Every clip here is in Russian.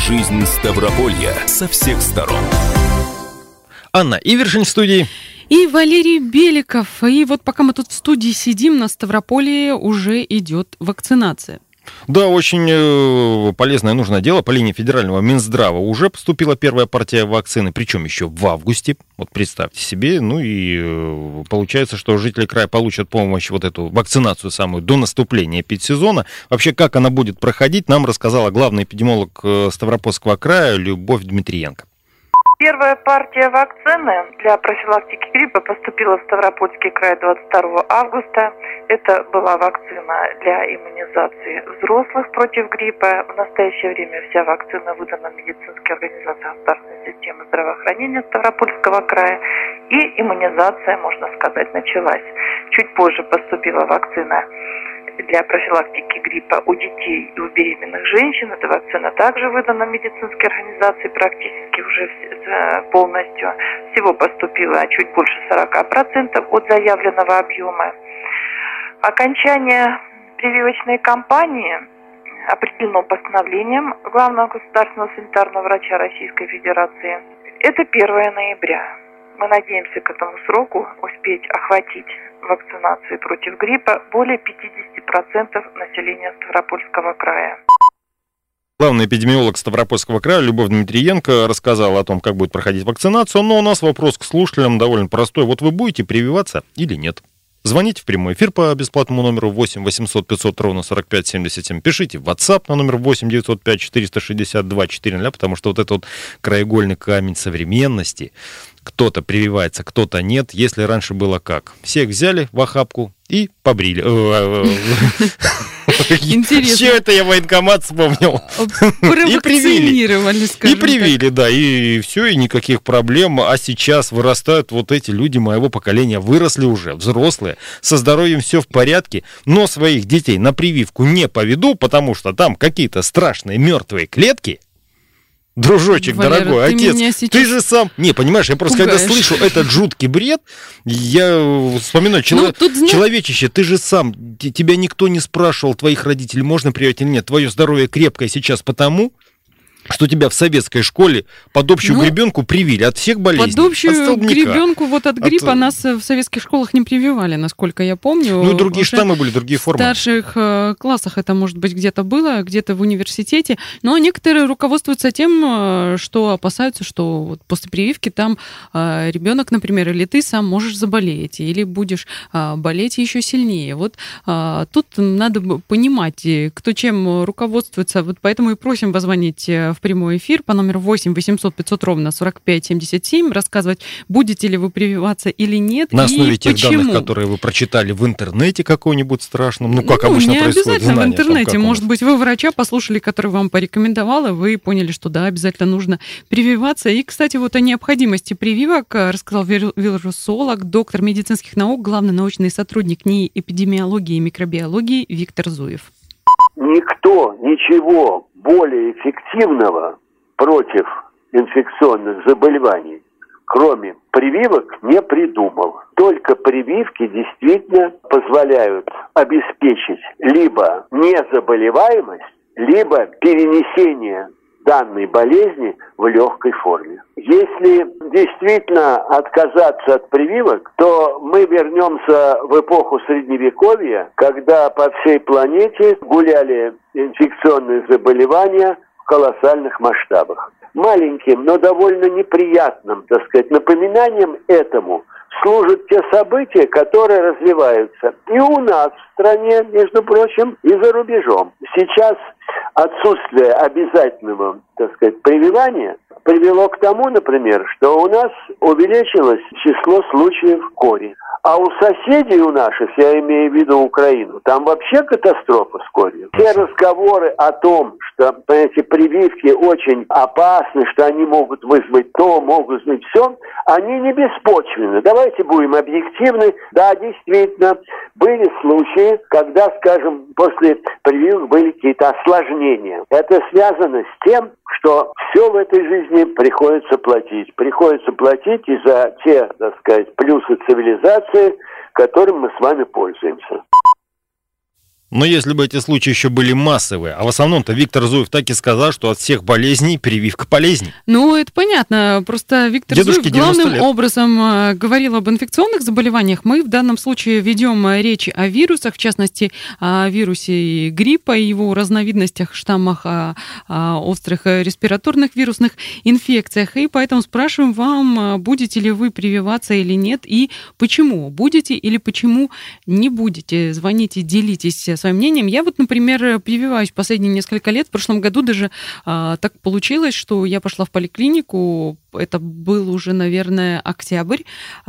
жизнь Ставрополья со всех сторон. Анна Ивершин в студии. И Валерий Беликов. И вот пока мы тут в студии сидим, на Ставрополье уже идет вакцинация. Да, очень полезное, нужное дело. По линии федерального Минздрава уже поступила первая партия вакцины, причем еще в августе. Вот представьте себе. Ну и получается, что жители края получат помощь, вот эту вакцинацию самую, до наступления эпидсезона. Вообще, как она будет проходить, нам рассказала главный эпидемиолог Ставропольского края Любовь Дмитриенко. Первая партия вакцины для профилактики гриппа поступила в Ставропольский край 22 августа. Это была вакцина для иммунизации взрослых против гриппа. В настоящее время вся вакцина выдана медицинской организации государственной системы здравоохранения Ставропольского края. И иммунизация, можно сказать, началась. Чуть позже поступила вакцина для профилактики гриппа у детей и у беременных женщин. Эта вакцина также выдана медицинской организацией практически уже полностью. Всего поступило чуть больше 40% от заявленного объема. Окончание прививочной кампании определено постановлением главного государственного санитарного врача Российской Федерации. Это 1 ноября. Мы надеемся к этому сроку успеть охватить вакцинацией против гриппа более 50% населения Ставропольского края. Главный эпидемиолог Ставропольского края Любовь Дмитриенко рассказала о том, как будет проходить вакцинацию, но у нас вопрос к слушателям довольно простой. Вот вы будете прививаться или нет? Звоните в прямой эфир по бесплатному номеру 8 800 500 ровно 45 77. Пишите в WhatsApp на номер 8 905 462 400, потому что вот этот вот краеугольный камень современности. Кто-то прививается, кто-то нет. Если раньше было как? Всех взяли в охапку и побрили. Интересно. Все это я военкомат вспомнил. И привили. И привили, да. И все, и никаких проблем. А сейчас вырастают вот эти люди моего поколения. Выросли уже, взрослые. Со здоровьем все в порядке. Но своих детей на прививку не поведу, потому что там какие-то страшные мертвые клетки. Дружочек, Валера, дорогой отец, ты же сам... Не, понимаешь, я просто пугаешь. когда слышу этот жуткий бред, я вспоминаю, человечище, ты же сам, тебя никто не спрашивал, твоих родителей можно прививать или нет, твое здоровье крепкое сейчас потому, что тебя в советской школе под общую гребенку привили от всех болезней. Под общую гребенку вот от гриппа нас в советских школах не прививали, насколько я помню. Ну, другие штаммы были, другие формы. В старших классах это, может быть, где-то было, где-то в университете. Но некоторые руководствуются тем, что опасаются, что вот после прививки там ребенок, например, или ты сам можешь заболеть, или будешь болеть еще сильнее. Вот тут надо понимать, кто чем руководствуется. Вот поэтому и просим позвонить в прямой эфир по номеру 8 800 500 ровно 45 77, рассказывать, будете ли вы прививаться или нет. На основе тех почему. данных, которые вы прочитали в интернете какой-нибудь страшном, как обычно не происходит. обязательно в интернете, может быть, вы врача послушали, который вам порекомендовал, и вы поняли, что да, обязательно нужно прививаться. И, кстати, вот о необходимости прививок рассказал вирусолог, доктор медицинских наук, главный научный сотрудник НИИ эпидемиологии и микробиологии Виктор Зуев. Никто ничего более эффективного против инфекционных заболеваний, кроме прививок, не придумал. Только прививки действительно позволяют обеспечить либо незаболеваемость, либо перенесение данной болезни в легкой форме. Если действительно отказаться от прививок, то мы вернемся в эпоху Средневековья, когда по всей планете гуляли инфекционные заболевания в колоссальных масштабах. Маленьким, но довольно неприятным, так сказать, напоминанием этому служат те события, которые развиваются и у нас в стране, между прочим, и за рубежом. Сейчас отсутствие обязательного, так сказать, прививания привело к тому, например, что у нас увеличилось число случаев кори. А у соседей у наших, я имею в виду Украину, там вообще катастрофа с корью. Все разговоры о том, что, понимаете, прививки очень опасны, что они могут вызвать то, могут вызвать все, они не беспочвенны. Давайте будем объективны. Да, действительно, были случаи, когда, скажем, после прививок были какие-то осложнения. Это связано с тем, что все в этой жизни приходится платить. Приходится платить и за те, так сказать, плюсы цивилизации, которым мы с вами пользуемся. Но если бы эти случаи еще были массовые, а в основном-то Виктор Зуев так и сказал, что от всех болезней прививка полезней. Ну, это понятно. Просто Виктор Дедушке Зуев главным 90 лет. образом говорил об инфекционных заболеваниях. Мы в данном случае ведем речь о вирусах, в частности, о вирусе гриппа и его разновидностях, штаммах, о острых респираторных вирусных инфекциях. И поэтому спрашиваем вам, будете ли вы прививаться или нет, и почему. Будете или почему не будете. Звоните, делитесь своим мнением. Я вот, например, прививаюсь последние несколько лет. В прошлом году даже так получилось, что я пошла в поликлинику, это был уже, наверное, октябрь,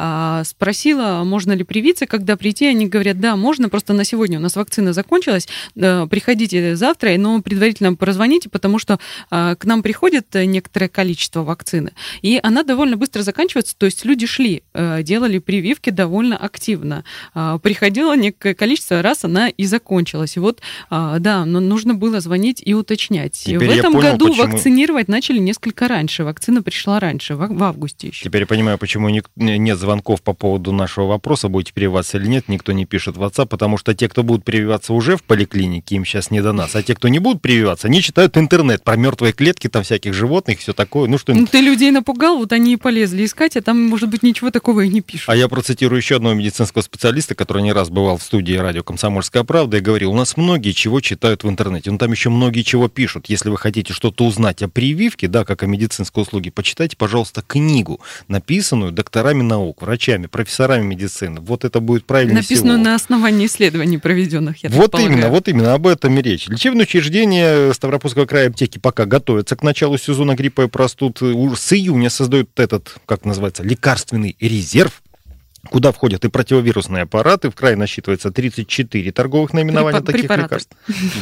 спросила, можно ли привиться, когда прийти, они говорят, да, можно, просто на сегодня у нас вакцина закончилась, приходите завтра, но предварительно прозвоните, потому что к нам приходит некоторое количество вакцины, и она довольно быстро заканчивается, то есть люди шли, делали прививки довольно активно, приходило некое количество, раз она и закончилась, и вот, да, но нужно было звонить и уточнять. Теперь в этом году почему... вакцинировать начали несколько раньше, вакцина пришла раньше, в августе еще. Теперь я понимаю, почему нет звонков по поводу нашего вопроса, будете прививаться или нет, никто не пишет в WhatsApp, потому что те, кто будут прививаться уже в поликлинике, им сейчас не до нас, а те, кто не будут прививаться, они читают интернет про мертвые клетки, там всяких животных, все такое. Ну, что... Ты людей напугал, вот они и полезли искать, а там, может быть, ничего такого и не пишут. А я процитирую еще одного медицинского специалиста, который не раз бывал в студии радио «Комсомольская правда» и говорил, у нас многие чего читают в интернете, но там еще многие чего пишут. Если вы хотите что-то узнать о прививке, да, как о медицинской услуге, почитайте, пожалуйста, книгу, написанную докторами наук, врачами, профессорами медицины. Вот это будет правильнее всего. Написанную на основании исследований, проведенных, я так полагаю. Вот именно, об этом и речь. Лечебные учреждения Ставропольского края аптеки пока готовятся к началу сезона гриппа и простуд. С июня создают этот, как называется, лекарственный резерв, куда входят и противовирусные аппараты. В крае насчитывается 34 торговых наименования таких лекарств.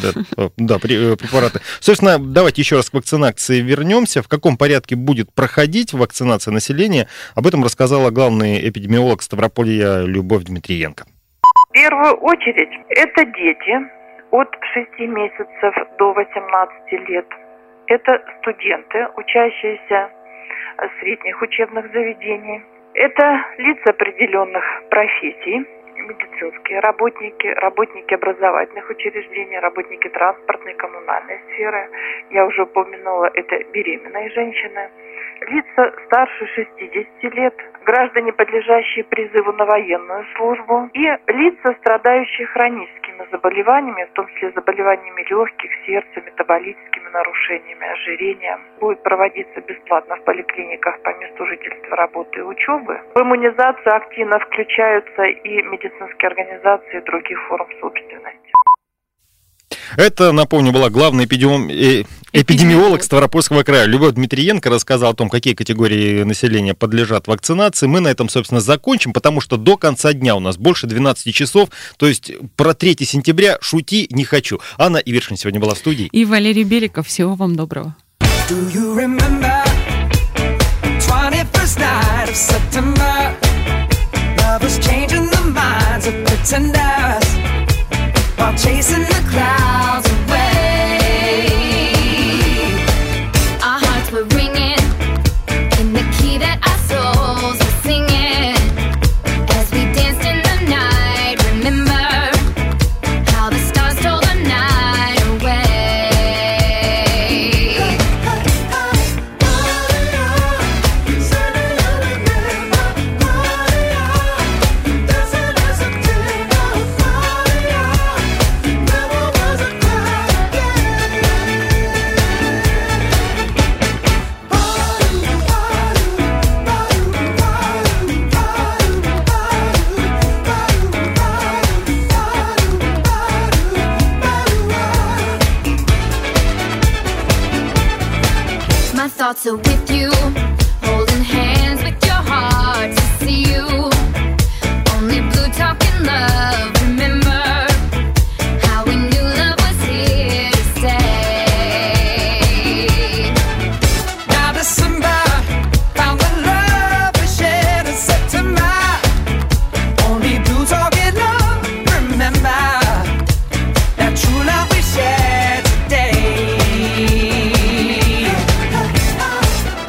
Да, препараты. Собственно, давайте еще раз к вакцинации вернемся. В каком порядке будет проходить вакцинация населения? Об этом рассказала главный эпидемиолог Ставрополья Любовь Дмитриенко. В первую очередь, это дети от 6 месяцев до 18 лет. Это студенты, учащиеся средних учебных заведений. Это лица определенных профессий, медицинские работники, работники образовательных учреждений, работники транспортной, коммунальной сферы. Я уже упомянула, это беременные женщины, лица старше 60 лет, граждане, подлежащие призыву на военную службу, и лица, страдающие хроническими заболеваниями, в том числе заболеваниями легких, сердца, метаболическими нарушениями, ожирением. Будет проводиться бесплатно в поликлиниках по месту жительства, работы и учебы. В иммунизацию активно включаются и медицинские организации других форм собственности. Это, напомню, была главная эпидемиолог Ставропольского края Любовь Дмитриенко рассказала о том, какие категории населения подлежат вакцинации. Мы на этом, собственно, закончим, потому что до конца дня у нас больше 12 часов, то есть про 3 сентября шути не хочу. Анна Ивершин сегодня была в студии. И Валерий Беликов. Всего вам доброго. While chasing the clouds away, our hearts were ringing in the key that our souls were singing as we danced in the night. Remember how the stars stole the night away. My thoughts are with you, holding hands with your heart to see you. Only blue talking love, remember how we knew love was here to stay. Now December found the love we shared in September. Only blue talking love, remember that true love we shared today.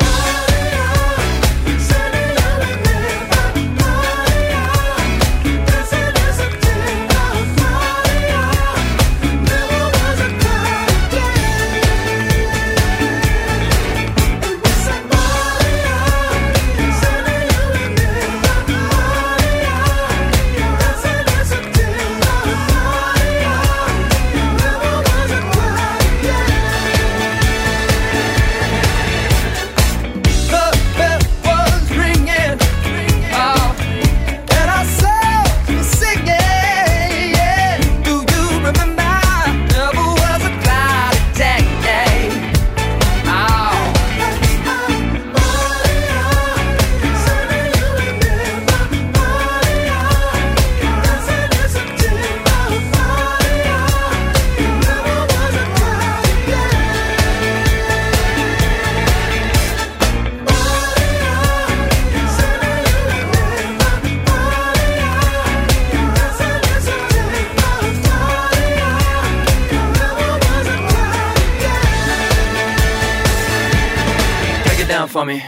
for me.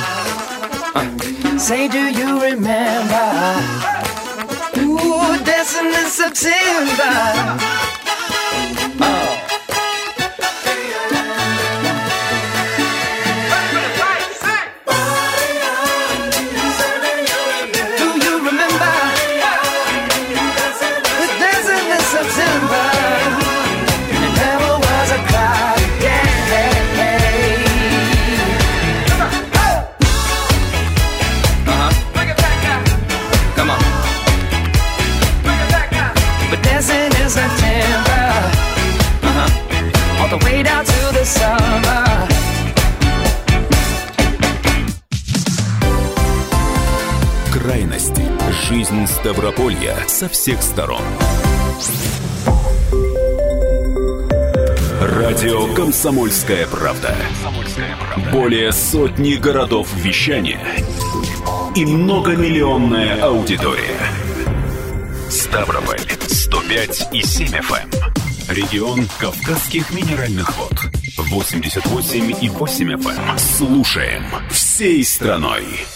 Say, do you remember? Ooh, dancing in September. Крайности. Жизнь Ставрополья со всех сторон. Радио «Комсомольская правда». Более сотни городов вещания и многомиллионная аудитория. Ставрополь 105,7 FM. Регион Кавказских минеральных вод 88,8 FM. Слушаем всей страной.